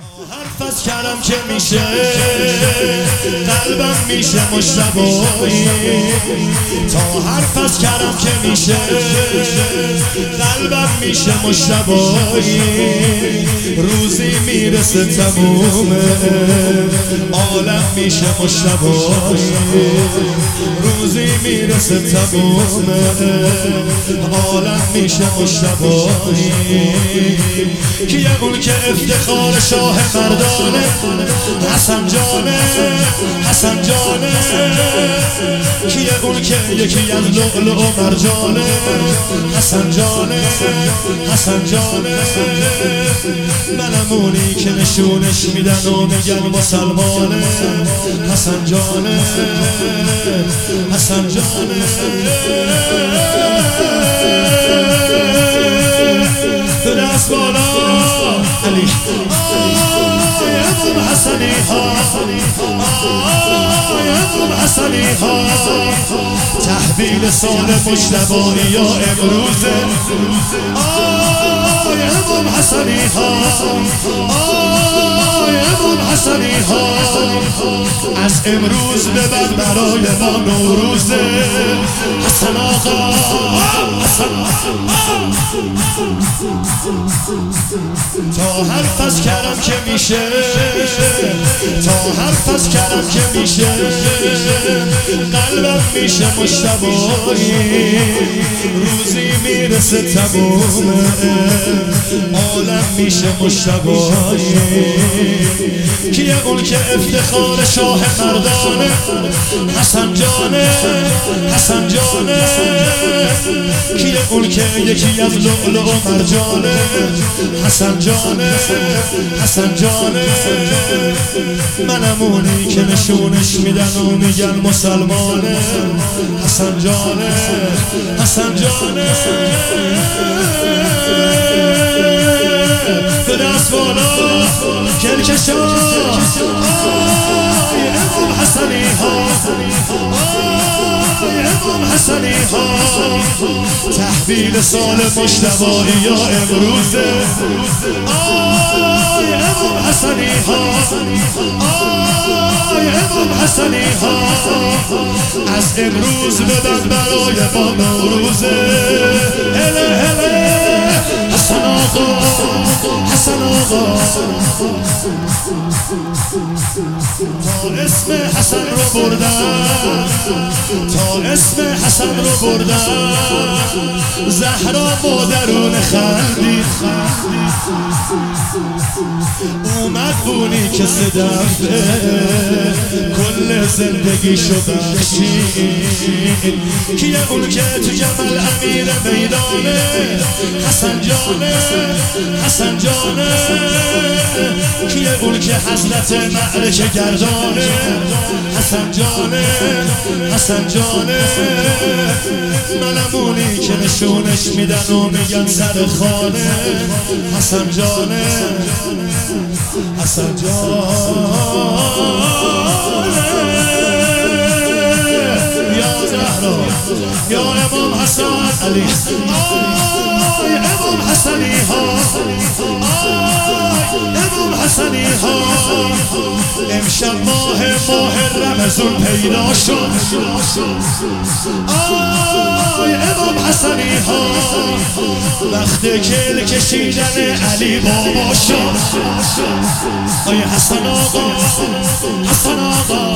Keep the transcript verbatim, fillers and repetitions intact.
حرف از کلم که میشه قلبم میشه مشتبایی. تا حرف از کلم که میشه قلبم میشه مشتبایی. روزی میرسه تمومه عالم میشه مشتبایی. روزی میرسه تمومه عالم میشه مشتبایی. کیه اون که افتخار شاه مردانه؟ حسن جانه حسن جانه. کیه اون که یکی از لؤلؤ و مرجانه؟ حسن جانه حسن جانه. منمونی که نشونش میدن و میگن مسلمانه. حسن جانه حسن جانه. دست بالا علی آی امام حسنی ها آی امام حسنی ها. تحویل سال مجتبایی یا امروزه آی امام حسنی ها آی امام حسنی ها. از امروز به بعد برای ما نوروزه. حسن آقا حسن تا حرف از کلم که میشه تا حرف از کلم که میشه قلبم میشه مشتبایی. روزی میرسه تمومه عالم میشه مشتبایی. کیه اون که افتخار شاه مردانه؟ حسن جانه حسن جانه. کیه اون که یکی از لؤلؤ و مرجانه؟ حسن جانه حسن جانه. منمونی که نشونش میدن و میگن مسلمانه. حسن جانه حسن جانه. به دست بالا کلکشا آی امام حسنی ها آی امام حسنی ها. تحویل سال مجتبایی یا امروزه آی امام حسنی ها آی امام حسنی ها. از امروز بدن برای ما نوروزه. هله هله حسن آقا حسن آقا. تا اسم حسن رو بردن تا اسم حسن رو بردن. زهرا مادرون خندید اومد اونی که صدفه کل زندگیشو بخشید. کیه اون که تو جمل امیر میدانه؟ حسن جانه حسن جانه. کیه اون که حضرت معرکه گردانه؟ حسن جانه حسن جانه. منمونی که نشونش میدن و میگن سر خانه. حسن جانه حسن جانه. یا زهرا یا امام حسن علی آی امام حسنی ها آی امام حسنی ها. امشب ماه ماه رمضان پیدا شد آی امام حسنی ها. وقت کل کشیدن علی بابا شد آی حسن آقا حسن آقا.